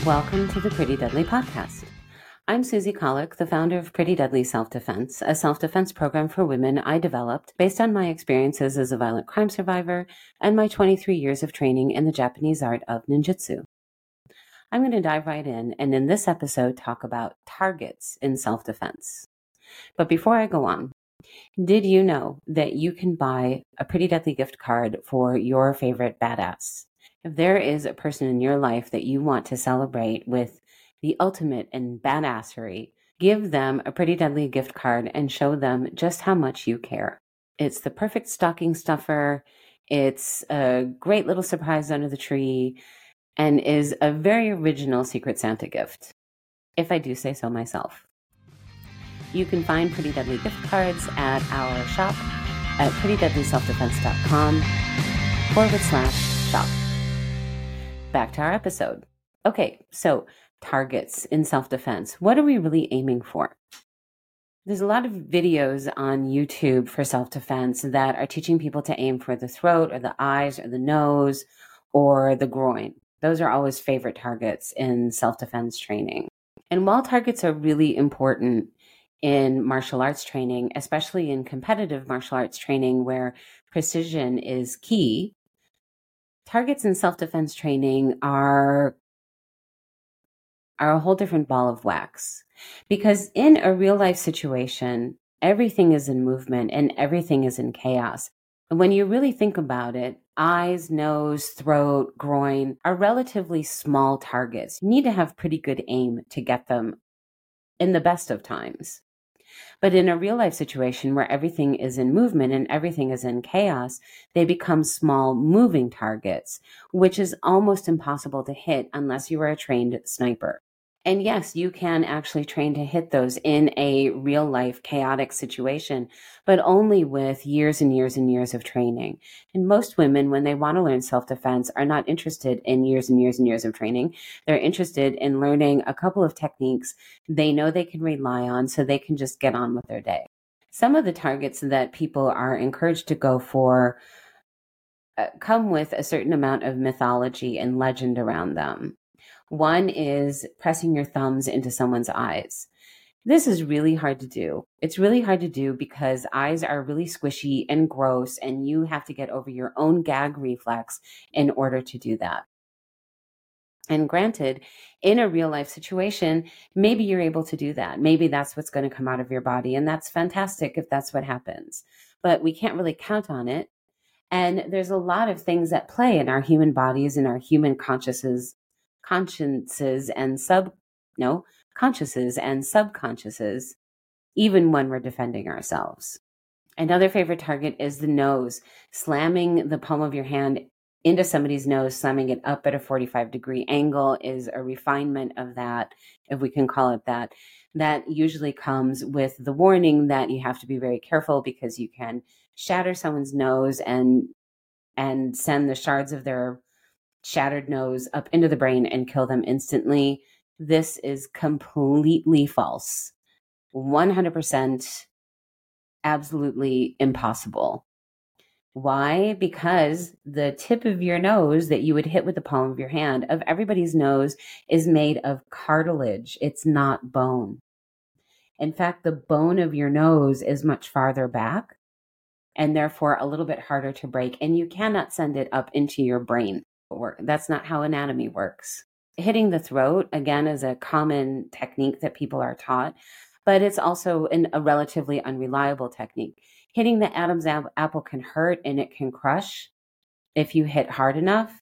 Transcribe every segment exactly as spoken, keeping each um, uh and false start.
Welcome to the Pretty Deadly Podcast. I'm Susie Colick, the founder of Pretty Deadly Self-Defense, a self-defense program for women I developed based on my experiences as a violent crime survivor and my twenty-three years of training in the Japanese art of ninjutsu. I'm going to dive right in and in this episode talk about targets in self-defense. But before I go on, did you know that you can buy a Pretty Deadly gift card for your favorite badass? If there is a person in your life that you want to celebrate with the ultimate in badassery, give them a Pretty Deadly gift card and show them just how much you care. It's the perfect stocking stuffer. It's a great little surprise under the tree and is a very original Secret Santa gift, if I do say so myself. You can find Pretty Deadly gift cards at our shop at pretty deadly self defense dot com forward slash shop. Back to our episode. Okay, so targets in self-defense. What are we really aiming for? There's a lot of videos on YouTube for self-defense that are teaching people to aim for the throat or the eyes or the nose or the groin. Those are always favorite targets in self-defense training. And while targets are really important in martial arts training, especially in competitive martial arts training where precision is key, targets in self-defense training are, are a whole different ball of wax. Because in a real-life situation, everything is in movement and everything is in chaos. And when you really think about it, eyes, nose, throat, groin are relatively small targets. You need to have pretty good aim to get them in the best of times. But in a real life situation where everything is in movement and everything is in chaos, they become small moving targets, which is almost impossible to hit unless you are a trained sniper. And yes, you can actually train to hit those in a real life chaotic situation, but only with years and years and years of training. And most women, when they want to learn self-defense, are not interested in years and years and years of training. They're interested in learning a couple of techniques they know they can rely on so they can just get on with their day. Some of the targets that people are encouraged to go for uh, come with a certain amount of mythology and legend around them. One is pressing your thumbs into someone's eyes. This is really hard to do. It's really hard to do because eyes are really squishy and gross, and you have to get over your own gag reflex in order to do that. And granted, in a real life situation, maybe you're able to do that. Maybe that's what's going to come out of your body, and that's fantastic if that's what happens. But we can't really count on it. And there's a lot of things at play in our human bodies and our human consciousnesses. consciences and sub, no, consciouses and subconsciouses, even when we're defending ourselves. Another favorite target is the nose. Slamming the palm of your hand into somebody's nose, slamming it up at a forty-five degree angle is a refinement of that, if we can call it that. That usually comes with the warning that you have to be very careful because you can shatter someone's nose and and send the shards of their shattered nose up into the brain and kill them instantly. This is completely false. one hundred percent absolutely impossible. Why? Because the tip of your nose that you would hit with the palm of your hand, of everybody's nose, is made of cartilage. It's not bone. In fact, the bone of your nose is much farther back and therefore a little bit harder to break, and you cannot send it up into your brain. Work. That's not how anatomy works. Hitting the throat, again, is a common technique that people are taught, but it's also an, a relatively unreliable technique. Hitting the Adam's apple can hurt and it can crush if you hit hard enough,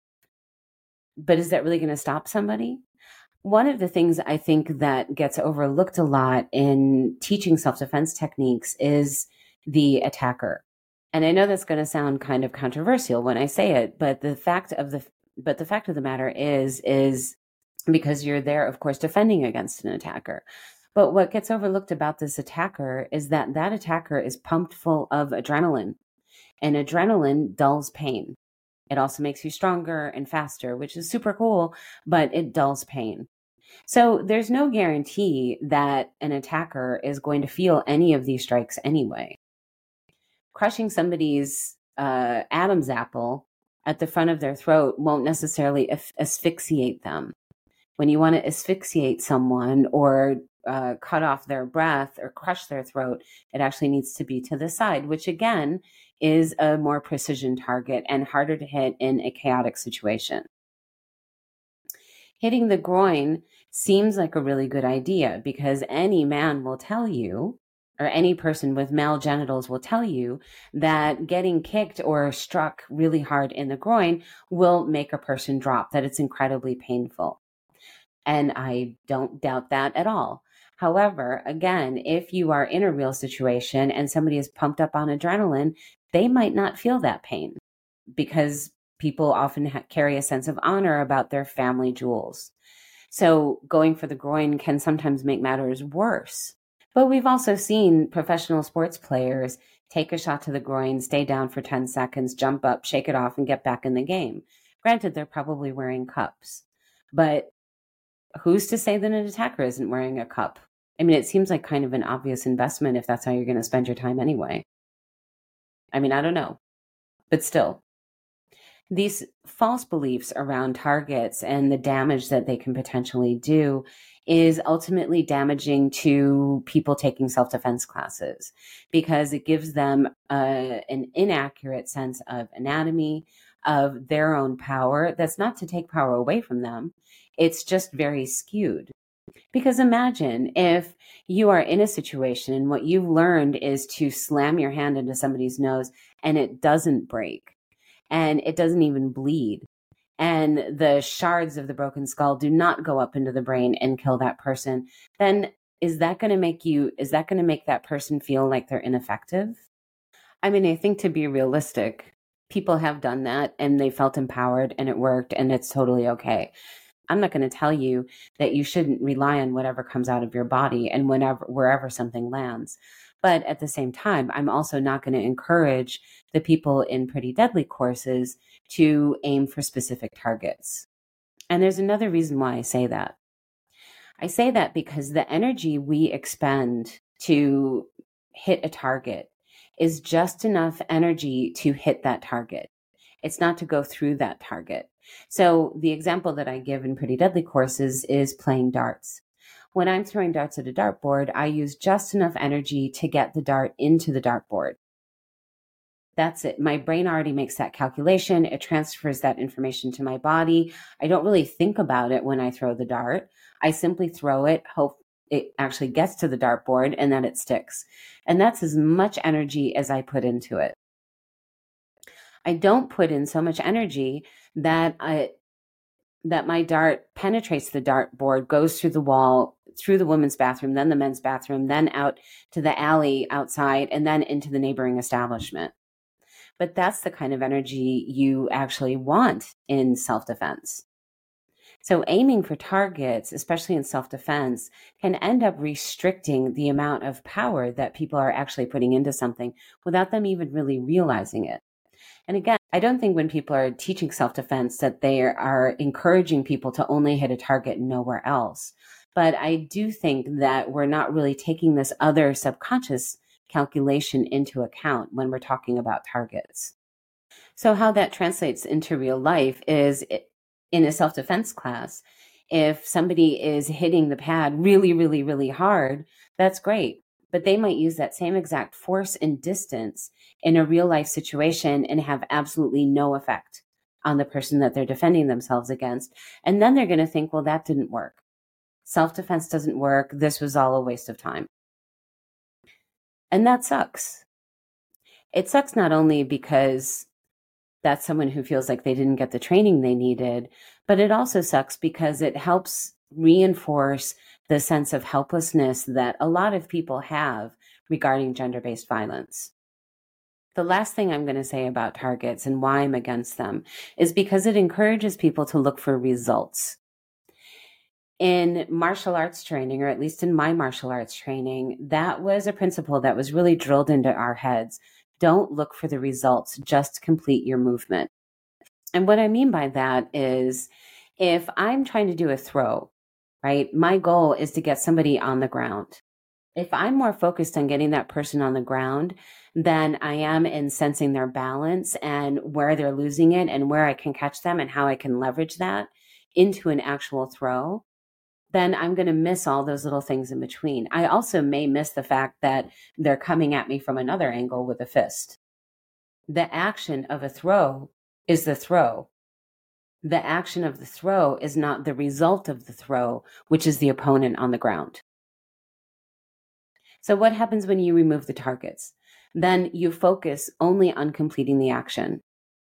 but is that really going to stop somebody? One of the things I think that gets overlooked a lot in teaching self-defense techniques is the attacker. And I know that's going to sound kind of controversial when I say it, but the fact of the but the fact of the matter is is because you're there, of course, defending against an attacker. But what gets overlooked about this attacker is that that attacker is pumped full of adrenaline, and adrenaline dulls pain. It also makes you stronger and faster, which is super cool, but it dulls pain. So there's no guarantee that an attacker is going to feel any of these strikes anyway. Crushing somebody's uh, Adam's apple at the front of their throat won't necessarily asphyxiate them. When you want to asphyxiate someone or uh, cut off their breath or crush their throat, it actually needs to be to the side, which again is a more precision target and harder to hit in a chaotic situation. Hitting the groin seems like a really good idea because any man will tell you, or any person with male genitals will tell you, that getting kicked or struck really hard in the groin will make a person drop, that it's incredibly painful. And I don't doubt that at all. However, again, if you are in a real situation and somebody is pumped up on adrenaline, they might not feel that pain because people often ha- carry a sense of honor about their family jewels. So going for the groin can sometimes make matters worse. But we've also seen professional sports players take a shot to the groin, stay down for ten seconds, jump up, shake it off, and get back in the game. Granted, they're probably wearing cups, but who's to say that an attacker isn't wearing a cup? I mean, it seems like kind of an obvious investment if that's how you're going to spend your time anyway. I mean, I don't know, but still. These false beliefs around targets and the damage that they can potentially do is ultimately damaging to people taking self-defense classes because it gives them uh, an inaccurate sense of anatomy, of their own power. That's not to take power away from them. It's just very skewed. Because imagine if you are in a situation and what you've learned is to slam your hand into somebody's nose and it doesn't break and it doesn't even bleed. And the shards of the broken skull do not go up into the brain and kill that person. Then is that going to make you, is that going to make that person feel like they're ineffective? I mean, I think to be realistic, people have done that and they felt empowered and it worked and it's totally okay. I'm not going to tell you that you shouldn't rely on whatever comes out of your body and whenever, wherever something lands. But at the same time, I'm also not going to encourage the people in Pretty Deadly courses to aim for specific targets. And there's another reason why I say that. I say that because the energy we expend to hit a target is just enough energy to hit that target. It's not to go through that target. So the example that I give in Pretty Deadly courses is playing darts. When I'm throwing darts at a dartboard, I use just enough energy to get the dart into the dartboard. That's it. My brain already makes that calculation. It transfers that information to my body. I don't really think about it when I throw the dart. I simply throw it, hope it actually gets to the dartboard, and then it sticks. And that's as much energy as I put into it. I don't put in so much energy that I, that my dart penetrates the dartboard, goes through the wall, through the women's bathroom, then the men's bathroom, then out to the alley outside, and then into the neighboring establishment. But that's the kind of energy you actually want in self-defense. So aiming for targets, especially in self-defense, can end up restricting the amount of power that people are actually putting into something without them even really realizing it. And again, I don't think when people are teaching self-defense that they are encouraging people to only hit a target and nowhere else. But I do think that we're not really taking this other subconscious calculation into account when we're talking about targets. So how that translates into real life is in a self-defense class, if somebody is hitting the pad really, really, really hard, that's great. But they might use that same exact force and distance in a real life situation and have absolutely no effect on the person that they're defending themselves against. And then they're going to think, well, that didn't work. Self-defense doesn't work. This was all a waste of time. And that sucks. It sucks not only because that's someone who feels like they didn't get the training they needed, but it also sucks because it helps reinforce the sense of helplessness that a lot of people have regarding gender-based violence. The last thing I'm going to say about targets and why I'm against them is because it encourages people to look for results. In martial arts training, or at least in my martial arts training, that was a principle that was really drilled into our heads. Don't look for the results, just complete your movement. And what I mean by that is if I'm trying to do a throw, right, my goal is to get somebody on the ground. If I'm more focused on getting that person on the ground than I am in sensing their balance and where they're losing it and where I can catch them and how I can leverage that into an actual throw, then I'm going to miss all those little things in between. I also may miss the fact that they're coming at me from another angle with a fist. The action of a throw is the throw. The action of the throw is not the result of the throw, which is the opponent on the ground. So what happens when you remove the targets? Then you focus only on completing the action.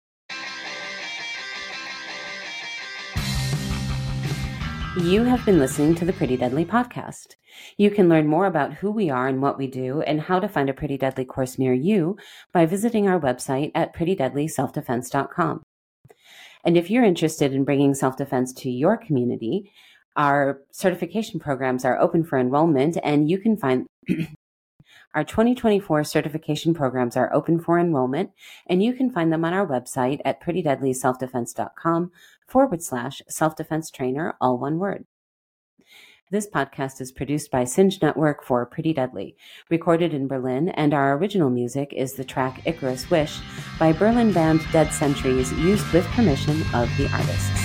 You have been listening to the Pretty Deadly podcast. You can learn more about who we are and what we do and how to find a Pretty Deadly course near you by visiting our website at pretty deadly self defense dot com. And if you're interested in bringing self-defense to your community, our certification programs are open for enrollment, and you can find our twenty twenty-four certification programs are open for enrollment, and you can find them on our website at pretty deadly self defense dot com forward slash self-defense trainer, all one word. This podcast is produced by Singe Network for Pretty Deadly, recorded in Berlin, and our original music is the track Icarus Wish by Berlin band Dead Centuries, used with permission of the artists.